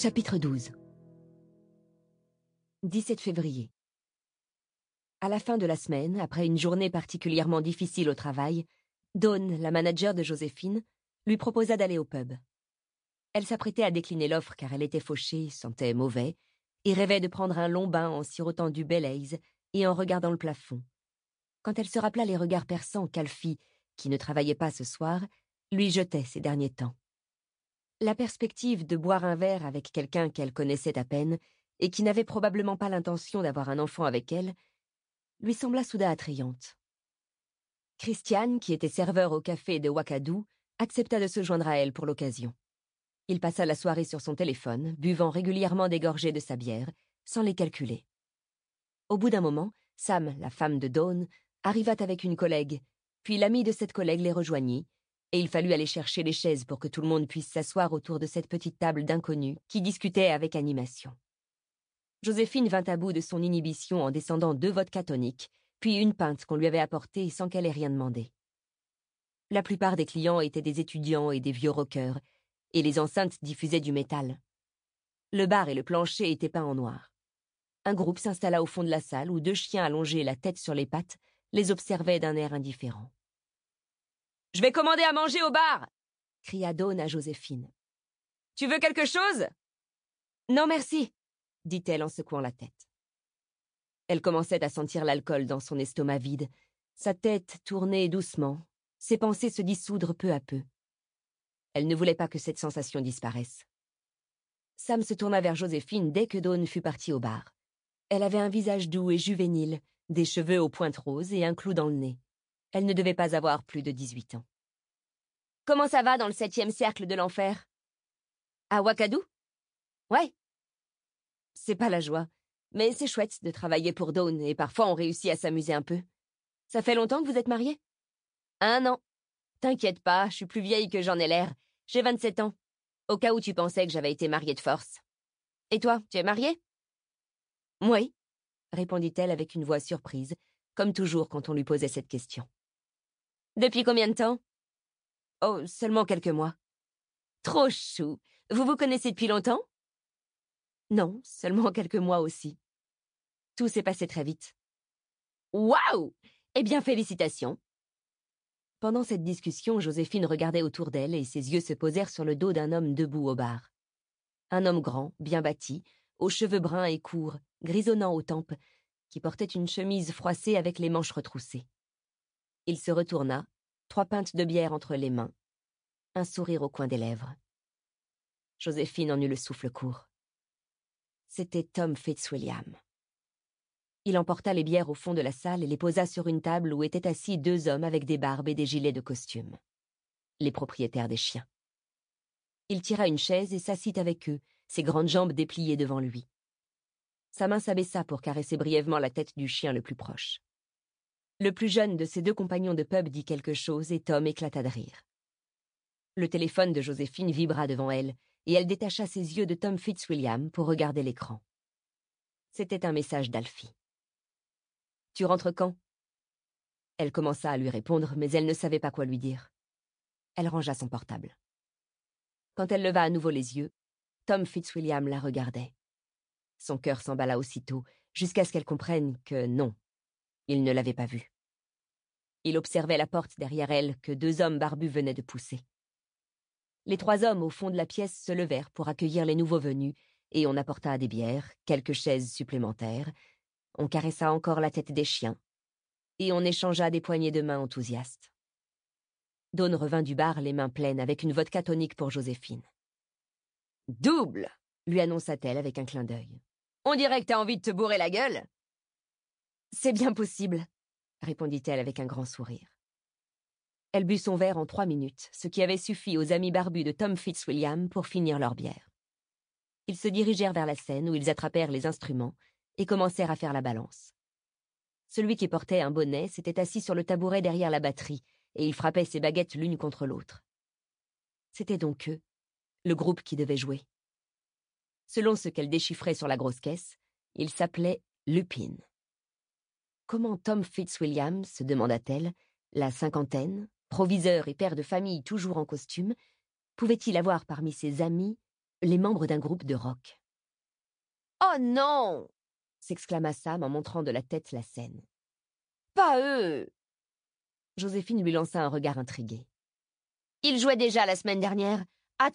Chapitre 12 17 février. À la fin de la semaine, après une journée particulièrement difficile au travail, Dawn, la manager de Joséphine, lui proposa d'aller au pub. Elle s'apprêtait à décliner l'offre car elle était fauchée, sentait mauvais, et rêvait de prendre un long bain en sirotant du Baileys et en regardant le plafond. Quand elle se rappela les regards perçants qu'Alfie, qui ne travaillait pas ce soir, lui jetait ces derniers temps. La perspective de boire un verre avec quelqu'un qu'elle connaissait à peine et qui n'avait probablement pas l'intention d'avoir un enfant avec elle, lui sembla soudain attrayante. Christian, qui était serveur au café de Wakadou, accepta de se joindre à elle pour l'occasion. Il passa la soirée sur son téléphone, buvant régulièrement des gorgées de sa bière, sans les calculer. Au bout d'un moment, Sam, la femme de Dawn, arriva avec une collègue, puis l'ami de cette collègue les rejoignit, et il fallut aller chercher les chaises pour que tout le monde puisse s'asseoir autour de cette petite table d'inconnus qui discutaient avec animation. Joséphine vint à bout de son inhibition en descendant 2 vodkas toniques, puis une pinte qu'on lui avait apportée sans qu'elle ait rien demandé. La plupart des clients étaient des étudiants et des vieux rockers, et les enceintes diffusaient du métal. Le bar et le plancher étaient peints en noir. Un groupe s'installa au fond de la salle où 2 chiens allongés la tête sur les pattes les observaient d'un air indifférent. « Je vais commander à manger au bar !» cria Dawn à Joséphine. « Tu veux quelque chose ?»« Non, merci !» dit-elle en secouant la tête. Elle commençait à sentir l'alcool dans son estomac vide, sa tête tournait doucement, ses pensées se dissoudre peu à peu. Elle ne voulait pas que cette sensation disparaisse. Sam se tourna vers Joséphine dès que Dawn fut partie au bar. Elle avait un visage doux et juvénile, des cheveux aux pointes roses et un clou dans le nez. Elle ne devait pas avoir plus de 18 ans. « Comment ça va dans le 7e cercle de l'enfer ?»« À Wakadou ?»« Ouais. » C'est pas la joie, mais c'est chouette de travailler pour Dawn et parfois on réussit à s'amuser un peu. Ça fait longtemps que vous êtes mariés ? 1 an. T'inquiète pas, je suis plus vieille que j'en ai l'air. J'ai 27 ans. Au cas où tu pensais que j'avais été mariée de force. Et toi, tu es mariée ? Oui, répondit-elle avec une voix surprise, comme toujours quand on lui posait cette question. Depuis combien de temps ? Oh, seulement quelques mois. Trop chou. Vous vous connaissez depuis longtemps ? Non, seulement quelques mois aussi. Tout s'est passé très vite. Waouh ! Eh bien, félicitations. Pendant cette discussion, Joséphine regardait autour d'elle et ses yeux se posèrent sur le dos d'un homme debout au bar. Un homme grand, bien bâti, aux cheveux bruns et courts, grisonnants aux tempes, qui portait une chemise froissée avec les manches retroussées. Il se retourna, 3 pintes de bière entre les mains, un sourire au coin des lèvres. Joséphine en eut le souffle court. C'était Tom Fitzwilliam. Il emporta les bières au fond de la salle et les posa sur une table où étaient assis 2 hommes avec des barbes et des gilets de costume. Les propriétaires des chiens. Il tira une chaise et s'assit avec eux, ses grandes jambes dépliées devant lui. Sa main s'abaissa pour caresser brièvement la tête du chien le plus proche. Le plus jeune de ses 2 compagnons de pub dit quelque chose et Tom éclata de rire. Le téléphone de Joséphine vibra devant elle et elle détacha ses yeux de Tom Fitzwilliam pour regarder l'écran. C'était un message d'Alfie. « Tu rentres quand ?» Elle commença à lui répondre, mais elle ne savait pas quoi lui dire. Elle rangea son portable. Quand elle leva à nouveau les yeux, Tom Fitzwilliam la regardait. Son cœur s'emballa aussitôt, jusqu'à ce qu'elle comprenne que non, il ne l'avait pas vue. Il observait la porte derrière elle que 2 hommes barbus venaient de pousser. Les 3 hommes au fond de la pièce se levèrent pour accueillir les nouveaux venus, et on apporta des bières, quelques chaises supplémentaires, on caressa encore la tête des chiens, et on échangea des poignées de main enthousiastes. Dawn revint du bar les mains pleines avec une vodka tonique pour Joséphine. « Double !» lui annonça-t-elle avec un clin d'œil. « On dirait que t'as envie de te bourrer la gueule !»« C'est bien possible !» répondit-elle avec un grand sourire. Elle but son verre en 3 minutes, ce qui avait suffi aux amis barbus de Tom Fitzwilliam pour finir leur bière. Ils se dirigèrent vers la scène où ils attrapèrent les instruments et commencèrent à faire la balance. Celui qui portait un bonnet s'était assis sur le tabouret derrière la batterie et il frappait ses baguettes l'une contre l'autre. C'était donc eux, le groupe qui devait jouer. Selon ce qu'elle déchiffrait sur la grosse caisse, il s'appelait Lupin. Comment Tom Fitzwilliam, se demanda-t-elle, la 50aine, proviseur et père de famille toujours en costume, pouvait-il avoir parmi ses amis les membres d'un groupe de rock. « Oh non !» s'exclama Sam en montrant de la tête la scène. « Pas eux !» Joséphine lui lança un regard intrigué. « Ils jouaient déjà la semaine dernière. Atroce !»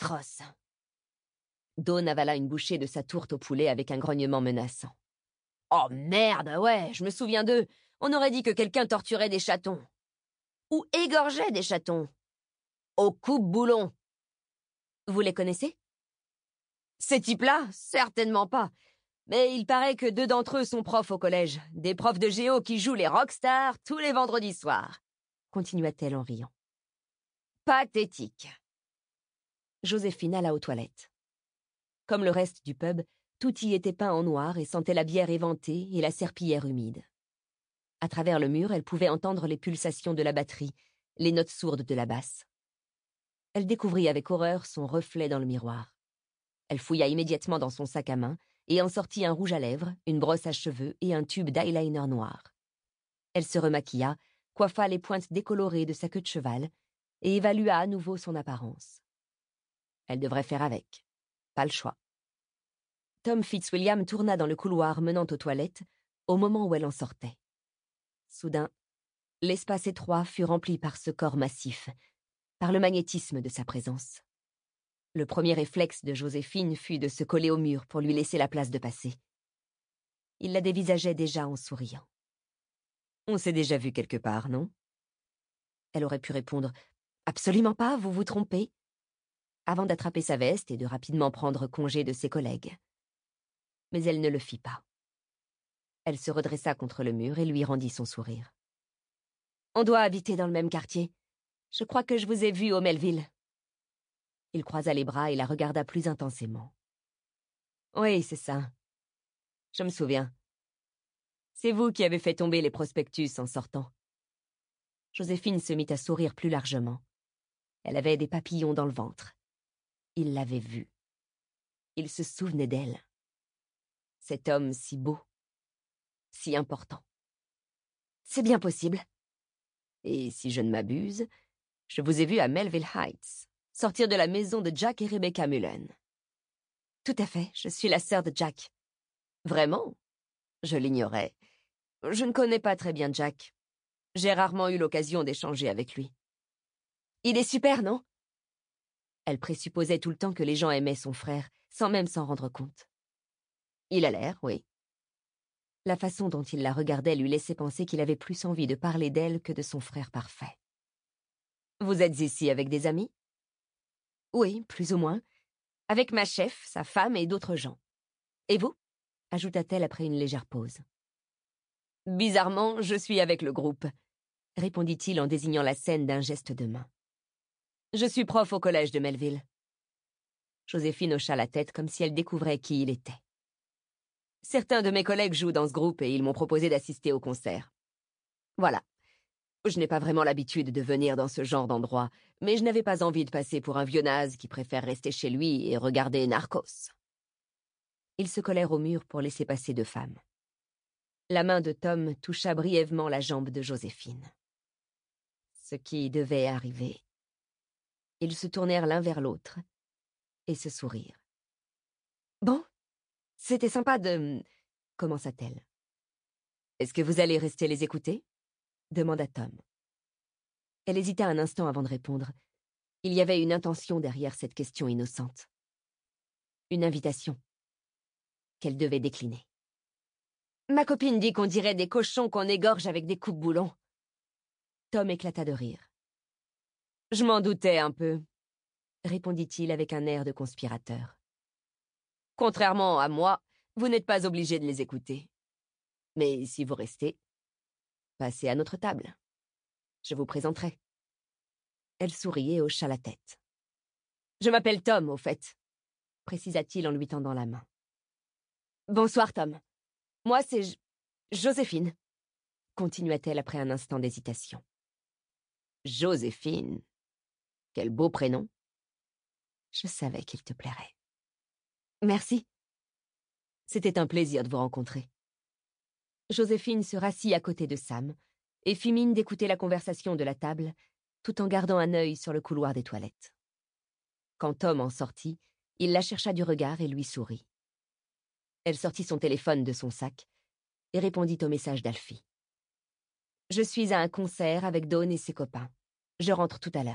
Dawn avala une bouchée de sa tourte au poulet avec un grognement menaçant. « Oh merde, ouais, je me souviens d'eux. On aurait dit que quelqu'un torturait des chatons. Ou égorgeait des chatons. Au coupe-boulon. Vous les connaissez ? Ces types-là, certainement pas. Mais il paraît que 2 d'entre eux sont profs au collège. Des profs de géo qui jouent les rockstars tous les vendredis soirs. » Continua-t-elle en riant. Pathétique. Joséphine alla aux toilettes. Comme le reste du pub, tout y était peint en noir et sentait la bière éventée et la serpillière humide. À travers le mur, elle pouvait entendre les pulsations de la batterie, les notes sourdes de la basse. Elle découvrit avec horreur son reflet dans le miroir. Elle fouilla immédiatement dans son sac à main et en sortit un rouge à lèvres, une brosse à cheveux et un tube d'eyeliner noir. Elle se remaquilla, coiffa les pointes décolorées de sa queue de cheval et évalua à nouveau son apparence. Elle devrait faire avec. Pas le choix. Tom Fitzwilliam tourna dans le couloir menant aux toilettes au moment où elle en sortait. Soudain, l'espace étroit fut rempli par ce corps massif, par le magnétisme de sa présence. Le premier réflexe de Joséphine fut de se coller au mur pour lui laisser la place de passer. Il la dévisageait déjà en souriant. « On s'est déjà vu quelque part, non ?» Elle aurait pu répondre « Absolument pas, vous vous trompez », avant d'attraper sa veste et de rapidement prendre congé de ses collègues. Mais elle ne le fit pas. Elle se redressa contre le mur et lui rendit son sourire. « On doit habiter dans le même quartier. Je crois que je vous ai vu au Melville. » Il croisa les bras et la regarda plus intensément. « Oui, c'est ça. Je me souviens. C'est vous qui avez fait tomber les prospectus en sortant. » Joséphine se mit à sourire plus largement. Elle avait des papillons dans le ventre. Il l'avait vue. Il se souvenait d'elle. Cet homme si beau, si important. C'est bien possible. Et si je ne m'abuse, je vous ai vu à Melville Heights, sortir de la maison de Jack et Rebecca Mullen. Tout à fait, je suis la sœur de Jack. Vraiment ? Je l'ignorais. Je ne connais pas très bien Jack. J'ai rarement eu l'occasion d'échanger avec lui. Il est super, non ? Elle présupposait tout le temps que les gens aimaient son frère, sans même s'en rendre compte. Il a l'air, oui. La façon dont il la regardait lui laissait penser qu'il avait plus envie de parler d'elle que de son frère parfait. Vous êtes ici avec des amis ? Oui, plus ou moins. Avec ma chef, sa femme et d'autres gens. Et vous ? Ajouta-t-elle après une légère pause. Bizarrement, je suis avec le groupe, répondit-il en désignant la scène d'un geste de main. Je suis prof au collège de Melville. Joséphine hocha la tête comme si elle découvrait qui il était. Certains de mes collègues jouent dans ce groupe et ils m'ont proposé d'assister au concert. Voilà. Je n'ai pas vraiment l'habitude de venir dans ce genre d'endroit, mais je n'avais pas envie de passer pour un vieux naze qui préfère rester chez lui et regarder Narcos. Ils se collèrent au mur pour laisser passer 2 femmes. La main de Tom toucha brièvement la jambe de Joséphine. Ce qui devait arriver. Ils se tournèrent l'un vers l'autre et se sourirent. « Bon, c'était sympa de... » commença-t-elle. « Est-ce que vous allez rester les écouter ?» demanda Tom. Elle hésita un instant avant de répondre. Il y avait une intention derrière cette question innocente. Une invitation qu'elle devait décliner. « Ma copine dit qu'on dirait des cochons qu'on égorge avec des coupe-boulons. » Tom éclata de rire. « Je m'en doutais un peu, » répondit-il avec un air de conspirateur. « Contrairement à moi, vous n'êtes pas obligé de les écouter. Mais si vous restez, passez à notre table. Je vous présenterai. » Elle sourit et hocha la tête. « Je m'appelle Tom, au fait, » précisa-t-il en lui tendant la main. « Bonsoir, Tom. Moi, c'est Joséphine, » continua-t-elle après un instant d'hésitation. « Joséphine. Quel beau prénom. Je savais qu'il te plairait. » « Merci. C'était un plaisir de vous rencontrer. » Joséphine se rassit à côté de Sam et fit mine d'écouter la conversation de la table, tout en gardant un œil sur le couloir des toilettes. Quand Tom en sortit, Il la chercha du regard et lui sourit. Elle sortit son téléphone de son sac et répondit au message d'Alfie. « Je suis à un concert avec Dawn et ses copains. Je rentre tout à l'heure. »